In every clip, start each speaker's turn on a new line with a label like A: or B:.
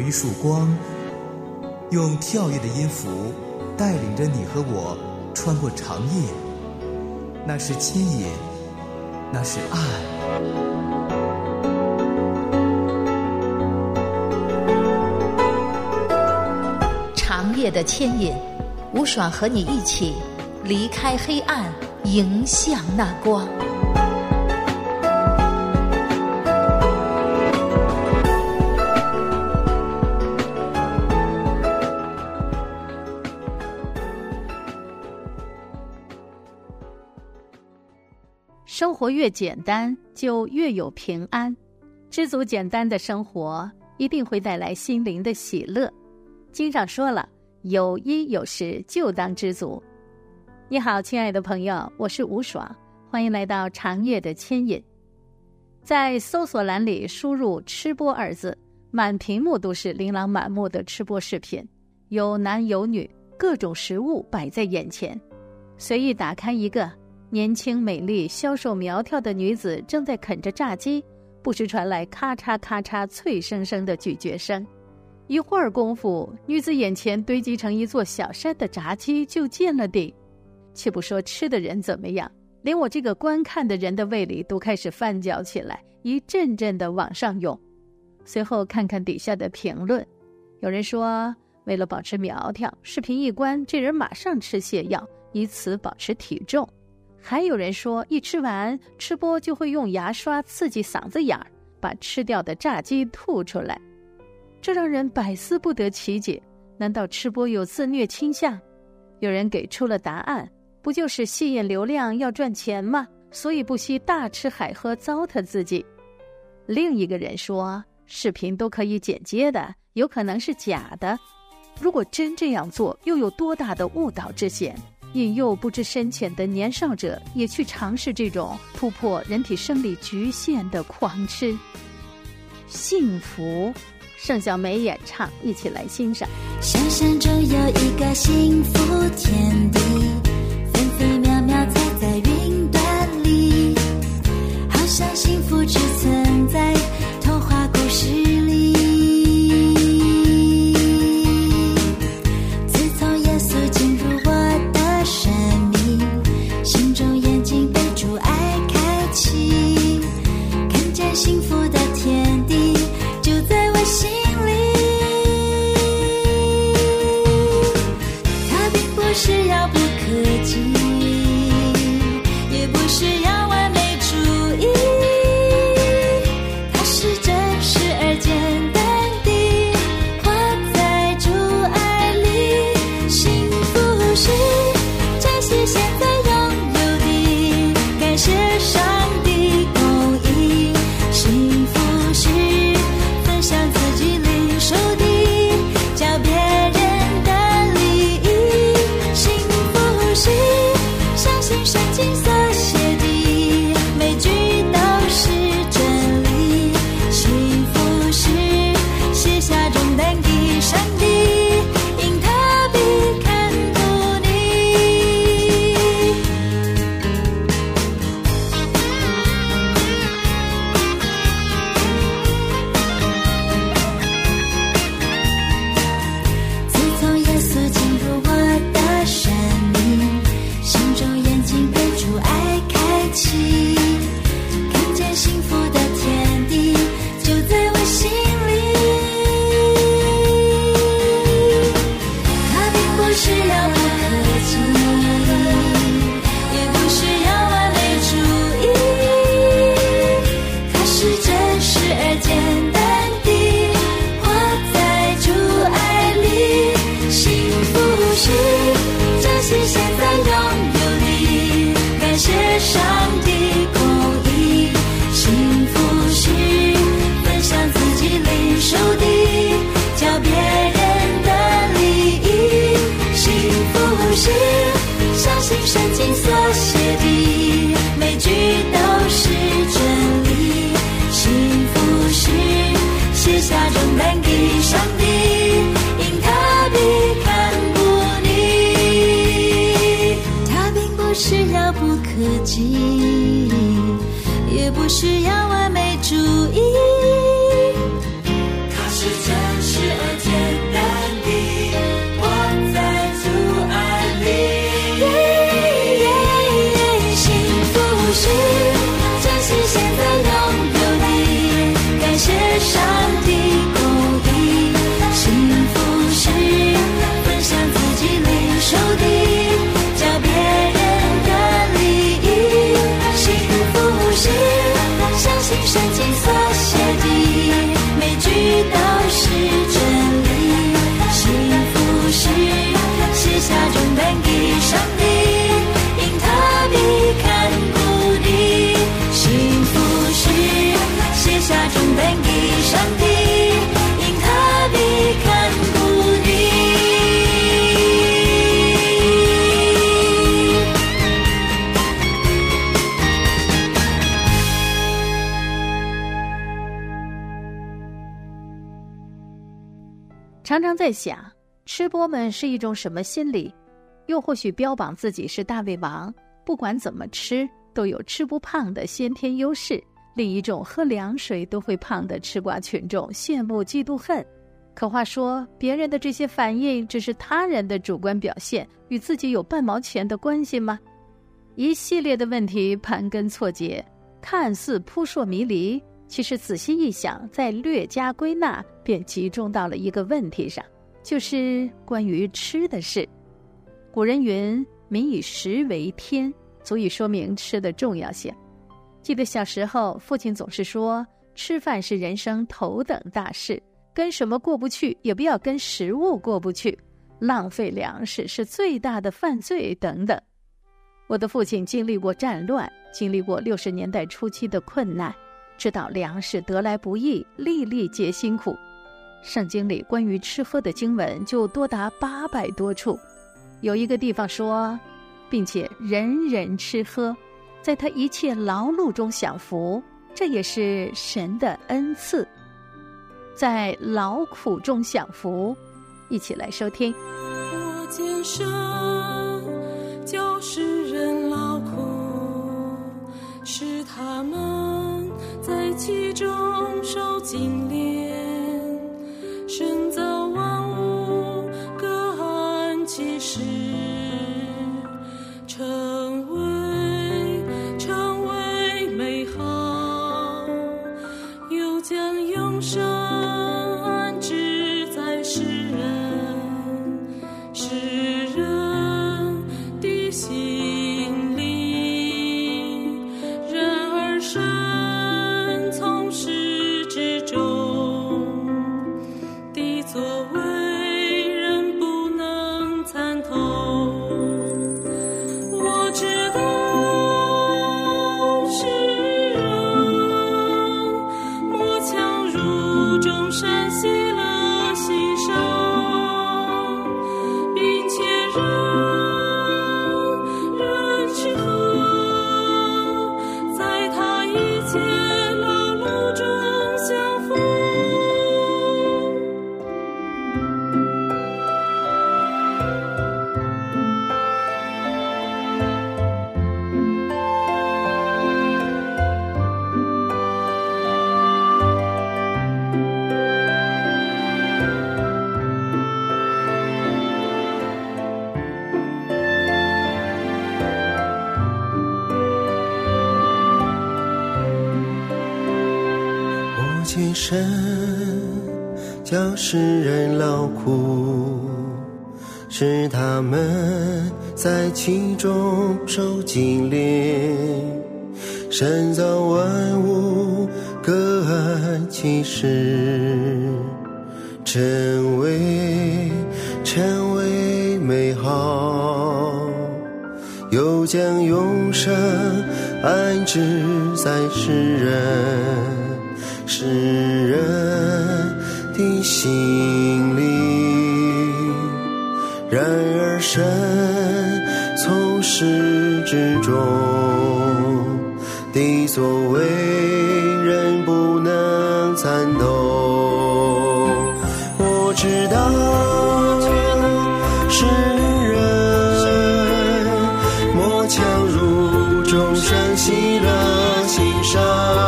A: 一束光，用跳跃的音符带领着你和我穿过长夜。那是牵引，那是爱。
B: 长夜的牵引，吴爽和你一起离开黑暗，迎向那光。生活越简单，就越有平安。知足简单的生活，一定会带来心灵的喜乐。经上说了，有衣有食，就当知足。你好，亲爱的朋友，我是吴爽，欢迎来到长夜的牵引。在搜索栏里输入吃播二字，满屏幕都是琳琅满目的吃播视频，有男有女，各种食物摆在眼前。随意打开一个，年轻美丽消瘦苗条的女子正在啃着炸鸡，不时传来咔嚓咔嚓脆生生的咀嚼声。一会儿功夫，女子眼前堆积成一座小山的炸鸡就见了底。且不说吃的人怎么样，连我这个观看的人的胃里都开始翻搅起来，一阵阵的往上涌。随后看看底下的评论，有人说为了保持苗条，视频一关，这人马上吃泻药，以此保持体重。还有人说一吃完，吃播就会用牙刷刺激嗓子眼儿，把吃掉的炸鸡吐出来。这让人百思不得其解，难道吃播有自虐倾向？有人给出了答案，不就是吸引流量要赚钱吗？所以不惜大吃海喝糟蹋自己。另一个人说，视频都可以剪接的，有可能是假的。如果真这样做，又有多大的误导之嫌？引诱不知深浅的年少者也去尝试这种突破人体生理局限的狂吃。幸福，盛小梅演唱，一起来欣赏。
C: 想象中有一个幸福天地，分分秒秒踩在云端里，好像幸福只存在童话故事里。自从耶稣进入我的生命，心中眼睛被主爱开启，看见幸福的天地就在我心里。它并不是遥不可及，也不是要完美主义，它是真实而简单地活在主爱里。幸福是珍惜现在拥有的，感谢上帝供应。幸福是分享自己领受的，教别人的利益。幸福是相信圣经所写的，每句都是真理。幸福是卸下重担给上帝，因他必看顾你。自从耶稣进入我的生命，心中眼睛被主爱开启，看见幸福的天地就在我心里。它并不是遥不可及，也不是要完美主义，它是真实而简单地活在主爱里。幸福是珍惜现在拥有的，感谢上帝供应。幸福是分享自己领受的，教别人的利益。幸福是相信圣经所写的，每句都是真理。幸福是卸下重担给上帝，因他必看顾你。他并不是遥不可及，也不是要完美主义，他是真实而是珍惜现在拥有的，感谢上帝公义。幸福是分享自己领受的，叫别人的利益。幸福是相信圣经所写的，每句都是真理。幸福是卸下重担给上帝，因他必看顾你。幸福是卸下重担给上帝，因他必看顾你。
B: 常常在想，吃播们是一种什么心理？又或许标榜自己是大胃王，不管怎么吃都有吃不胖的先天优势。另一种喝凉水都会胖的吃瓜群众羡慕嫉妒恨。可话说，别人的这些反应只是他人的主观表现，与自己有半毛钱的关系吗？一系列的问题盘根错节，看似扑朔迷离，其实仔细一想，再略加归纳，便集中到了一个问题上，就是关于吃的事。古人云，民以食为天，足以说明吃的重要性。记得小时候，父亲总是说，吃饭是人生头等大事，跟什么过不去，也不要跟食物过不去，浪费粮食是最大的犯罪等等。我的父亲经历过战乱，经历过60年代初期的困难，知道粮食得来不易，粒粒皆辛苦。圣经里关于吃喝的经文就多达800多处，有一个地方说，并且人人吃喝，在他一切劳碌中享福，这也是神的恩赐。在劳苦中享福，一起来收听。
D: 我见神叫世人劳苦，使他们在其中受精炼，神造万物各按其时，成为美好，又将永生安置在世人的心里。然而神从始至终的作为，人不能参透。我知道世人莫强如众山喜乐心上，并且人吃喝，在他一切劳碌中享福。
E: 我见神叫世人劳苦，使他们在其中受精炼。神造万物各按其时，成为美好，又将永生安置在世人的心里。然而神从始至终的作为，人不能参透。我知道世人莫强如众山喜乐心上，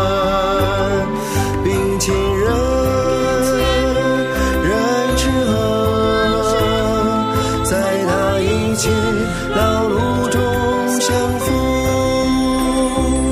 E: 并且人吃喝，在他一切劳碌中享福。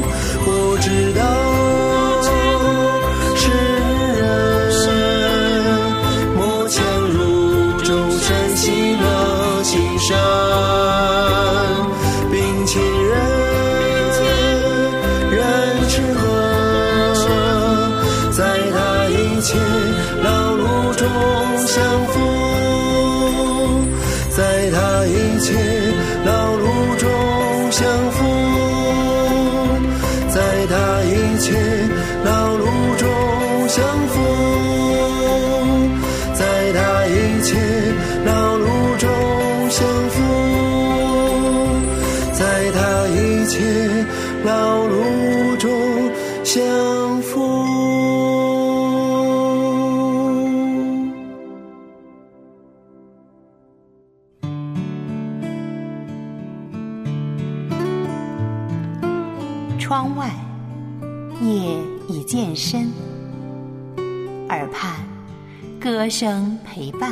F: 窗外，夜已渐深，耳畔歌声陪伴。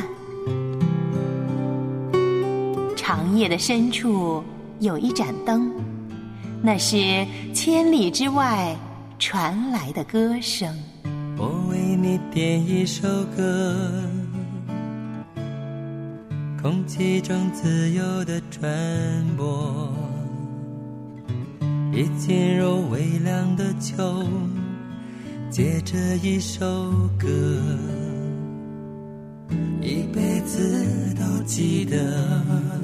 F: 长夜的深处有一盏灯，那是千里之外传来的歌声。
G: 我为你点一首歌，空气中自由的传播，一进入微凉的秋，借着一首歌，一辈子都记得。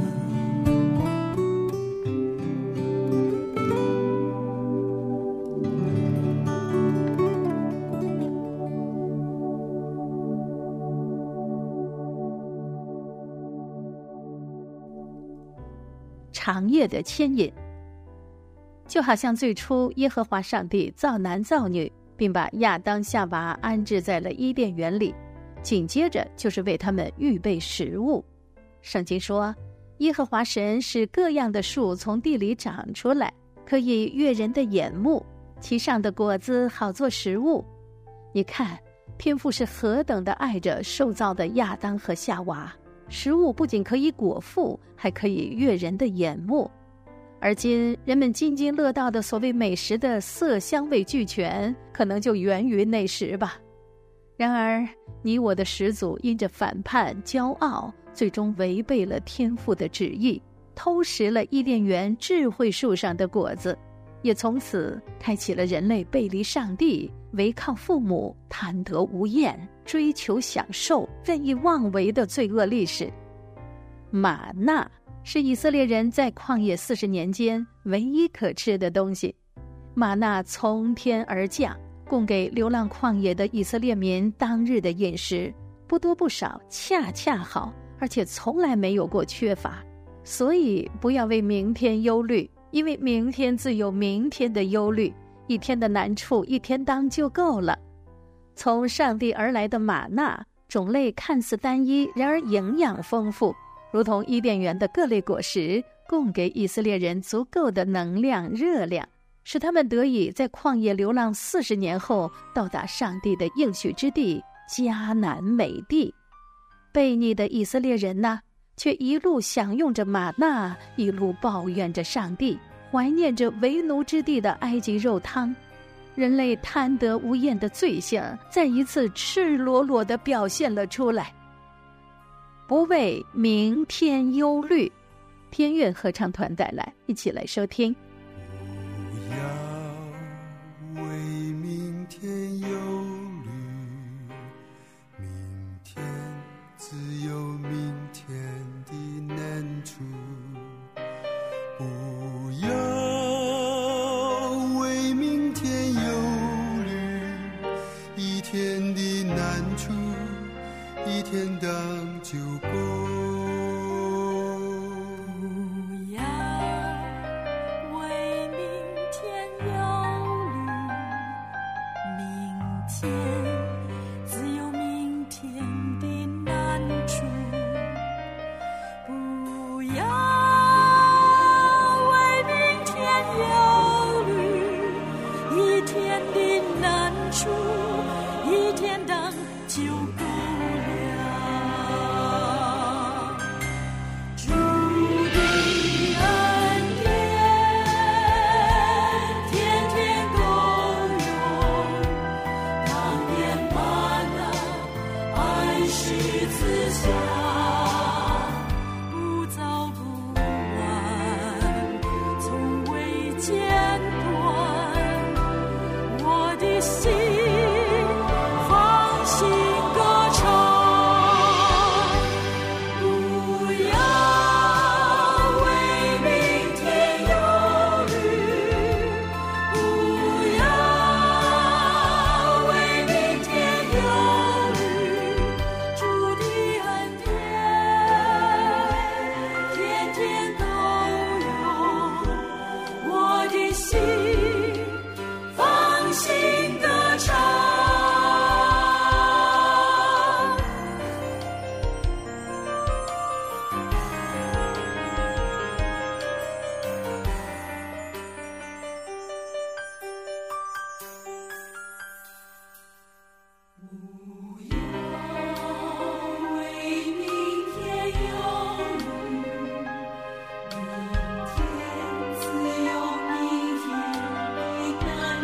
B: 长夜的牵引，就好像最初耶和华上帝造男造女，并把亚当夏娃安置在了伊甸园里，紧接着就是为他们预备食物。圣经说，耶和华神使各样的树从地里长出来，可以悦人的眼目，其上的果子好做食物。你看，天父是何等的爱着受造的亚当和夏娃，食物不仅可以果腹，还可以悦人的眼目。而今人们津津乐道的所谓美食的色香味俱全，可能就源于那时吧。然而你我的始祖因着反叛骄傲，最终违背了天父的旨意，偷食了伊甸园智慧树上的果子，也从此开启了人类背离上帝，违抗父母，贪得无厌，追求享受，任意妄为的罪恶历史。玛纳是以色列人在旷野40年间唯一可吃的东西。玛纳从天而降，供给流浪旷野的以色列民当日的饮食，不多不少，恰恰好，而且从来没有过缺乏。所以不要为明天忧虑，因为明天自有明天的忧虑，一天的难处一天当就够了。从上帝而来的玛纳，种类看似单一，然而营养丰富，如同伊甸园的各类果实，供给以色列人足够的能量热量，使他们得以在旷野流浪40年后到达上帝的应许之地迦南美地。悖逆的以色列人呢，却一路享用着玛纳，一路抱怨着上帝，怀念着为奴之地的埃及肉汤。人类贪得无厌的罪性再一次赤裸裸地表现了出来。不为明天忧虑，天乐合唱团带来，一起来收听。
E: 不要为明天忧虑，明天自有明天的难处。不要为明天忧虑，一天的难处一天当就够。
D: 不要为明天忧虑，明天自有明天的难处。不要为明天忧虑，一天的难处一天当就够。
C: 心放心的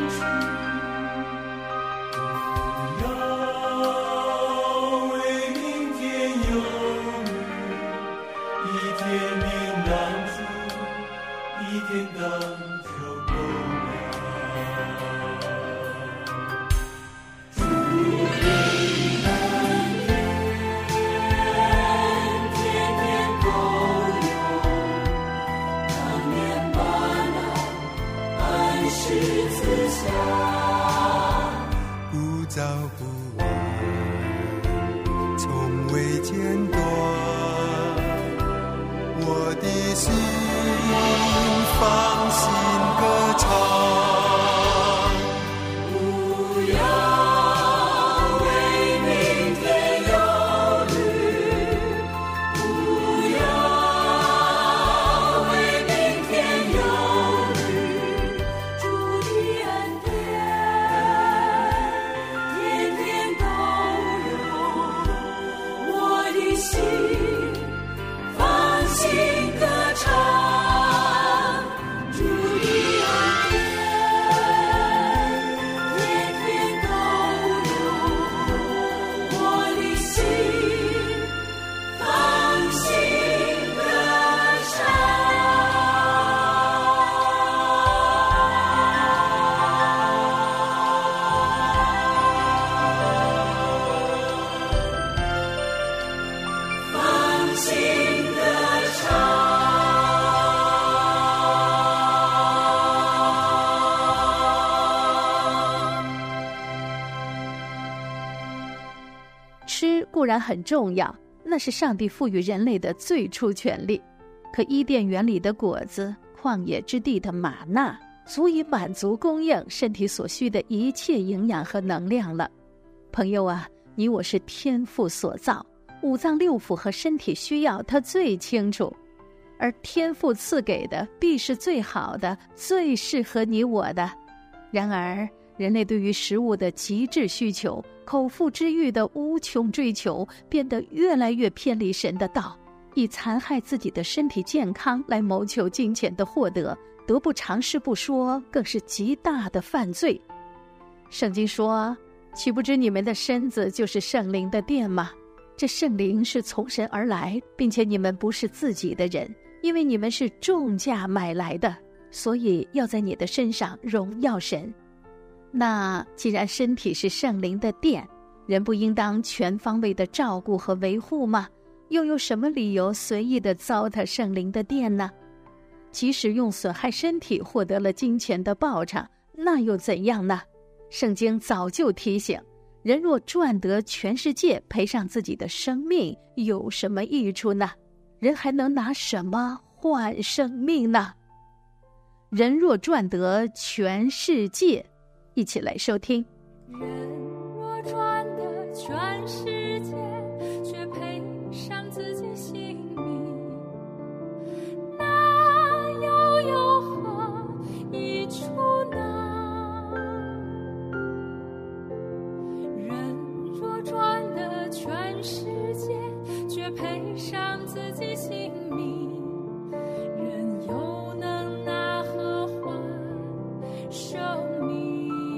B: 固然很重要，那是上帝赋予人类的最初权利。可伊甸园里的果子，旷野之地的玛纳，足以满足供应身体所需的一切营养和能量了。朋友啊，你我是天父所造，五脏六腑和身体需要他最清楚，而天父赐给的必是最好的，最适合你我的。然而人类对于食物的极致需求，口腹之欲的无穷追求，变得越来越偏离神的道，以残害自己的身体健康来谋求金钱的获得，得不偿失不说，更是极大的犯罪。圣经说，岂不知你们的身子就是圣灵的殿吗？这圣灵是从神而来，并且你们不是自己的人，因为你们是重价买来的，所以要在你的身上荣耀神。那既然身体是圣灵的殿，人不应当全方位的照顾和维护吗？又有什么理由随意的糟蹋圣灵的殿呢？即使用损害身体获得了金钱的报偿，那又怎样呢？圣经早就提醒，人若赚得全世界，赔上自己的生命，有什么益处呢？人还能拿什么换生命呢？人若赚得全世界，一起来收听。
C: 人若赚得全世界，却赔上自己性命，那又有何益处呢？人若赚得全世界，却赔上自己性命，人又能拿何换生命？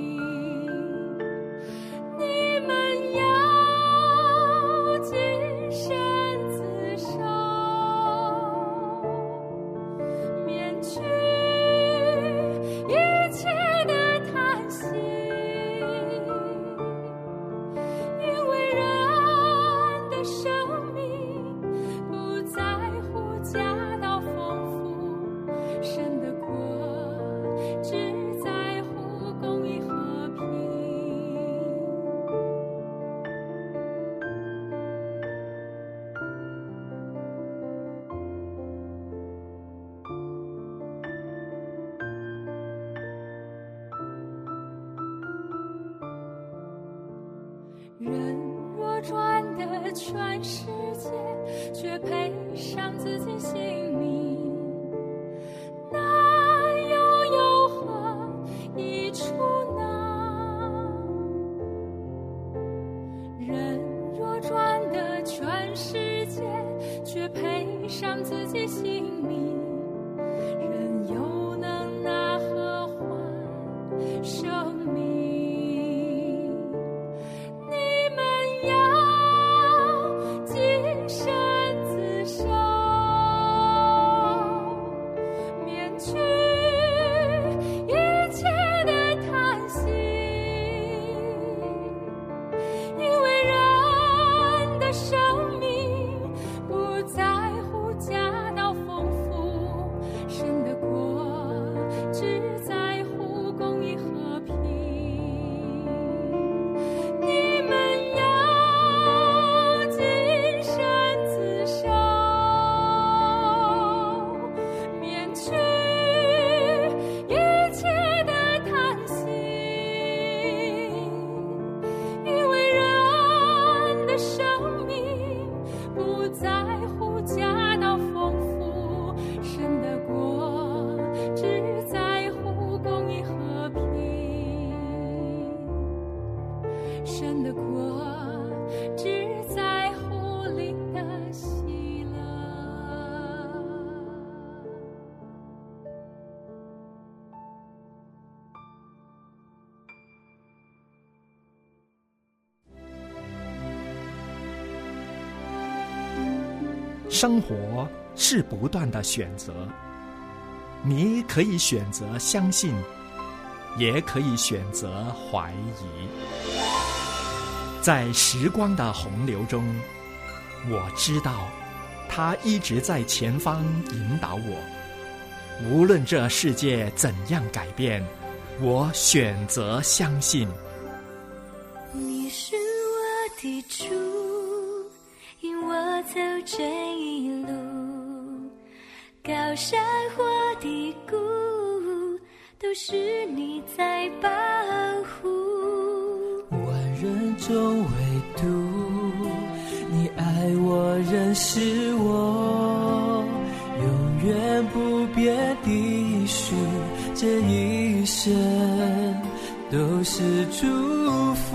C: 人若赚得全世界，却赔上自己性命，那又有何益处呢？人若赚得全世界，却赔上自己性命，人又能拿何换
D: 生命，你们要谨慎自守，免去一切的贪心，因为人的生命不在乎家道丰富，神的国只在乎公义和平。你们要谨慎自守，免去一切的贪心，因为人的生命不在乎家道丰富，神的国只在乎公义和平，神的国只在乎灵的喜乐。
H: 生活是不断的选择，你可以选择相信，也可以选择怀疑。在时光的洪流中，我知道他一直在前方引导我。无论这世界怎样改变，我选择相信。
C: 你是我的主，引我走这一路，高山或低谷，都是你在保护。
G: 万人中唯独你爱我，认识我，永远不变的许，这一生都是祝福。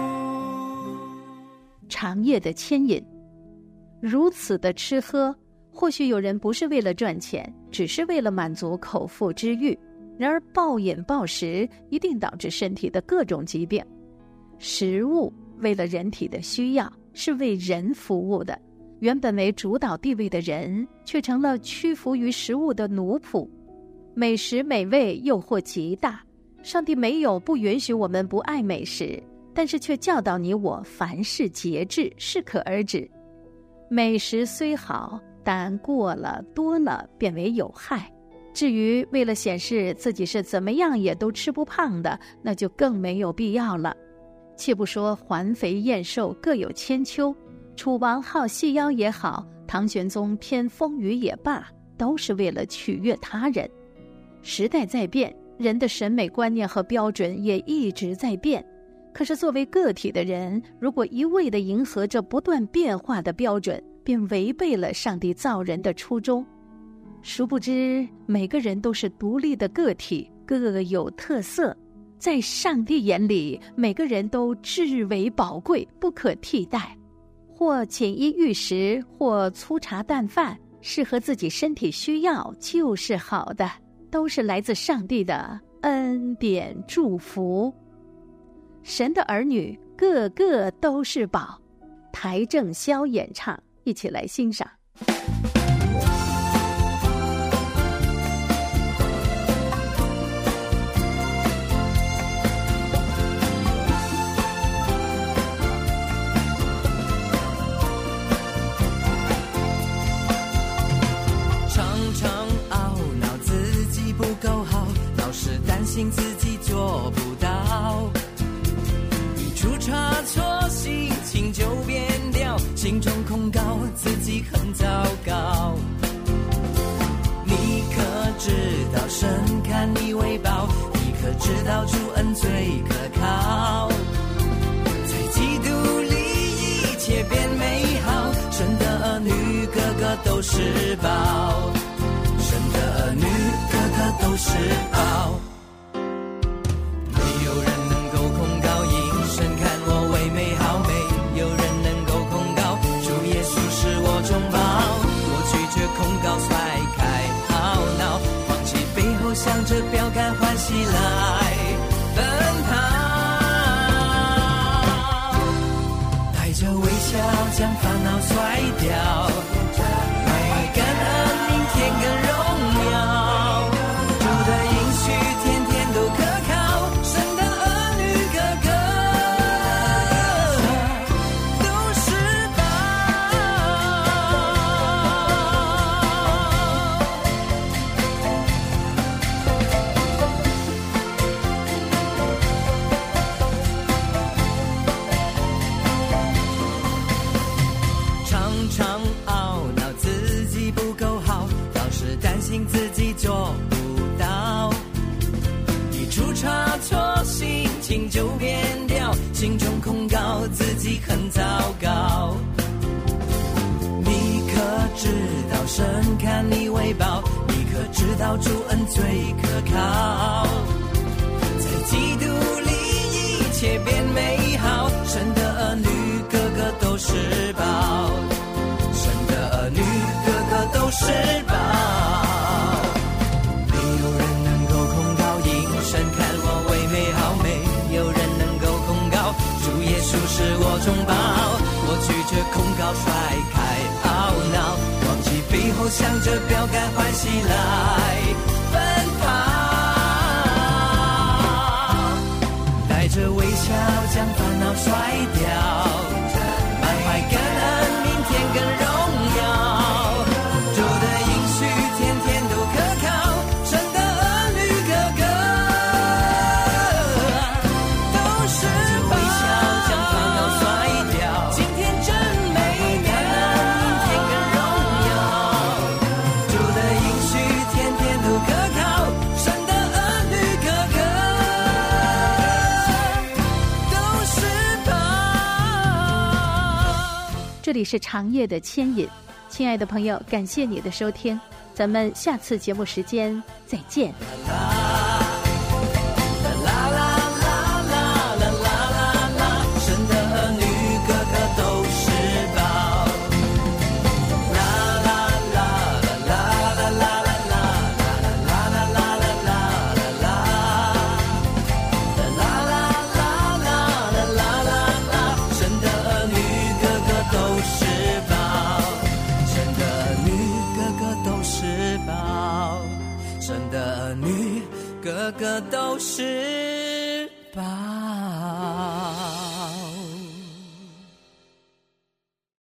B: 长夜的牵引，如此的吃喝，或许有人不是为了赚钱，只是为了满足口腹之欲，然而暴饮暴食一定导致身体的各种疾病。食物为了人体的需要，是为人服务的，原本为主导地位的人，却成了屈服于食物的奴仆。美食美味诱惑极大，上帝没有不允许我们不爱美食，但是却教导你我凡事节制，适可而止。美食虽好，但过了多了便为有害。至于为了显示自己是怎么样也都吃不胖的，那就更没有必要了。且不说环肥燕瘦各有千秋，楚王好细腰也好，唐玄宗偏丰腴也罢，都是为了取悦他人。时代在变，人的审美观念和标准也一直在变。可是作为个体的人，如果一味地迎合着不断变化的标准，便违背了上帝造人的初衷。殊不知，每个人都是独立的个体，各有特色。在上帝眼里，每个人都至为宝贵，不可替代。或锦衣玉食，或粗茶淡饭，适合自己身体需要就是好的，都是来自上帝的恩典祝福。神的儿女个个都是宝。台正宵演唱，一起来欣赏。
G: 担心自己做不到，一出差错，心情就变掉，心中控告自己很糟糕。你可知道神看你为宝？你可知道主恩最可靠？在基督里一切变美好，神的儿女个个都是宝，神的儿女个个都是宝。向着标杆欢喜来奔里很糟糕。你可知道神看你为宝？你可知道主恩最可靠？在基督里一切变美好，神的儿女个个都是宝，神的儿女个个都是宝。没有人能够控告，因神看我为美好，没有人能够控告，主耶稣是我中宝。我拒绝控告，甩开懊恼，忘记背后，向着标杆欢喜来奔跑，带着微笑将烦恼甩掉，满怀感恩，明天更荣耀。主的应许天天都可靠，神的儿女个个都是宝。微笑将烦恼甩掉，今天真美妙，明天更荣耀。主的应许天天都可靠，神的儿女个个都是宝。
B: 这里是长夜的牵引，亲爱的朋友，感谢你的收听，咱们下次节目时间再见。
G: 神的儿女个个都是宝，啦啦啦啦啦啦啦啦啦啦啦啦啦啦啦啦，啦啦啦啦啦啦啦，神的儿女个个都是宝，神的儿女个个都是宝，神的儿女个个都是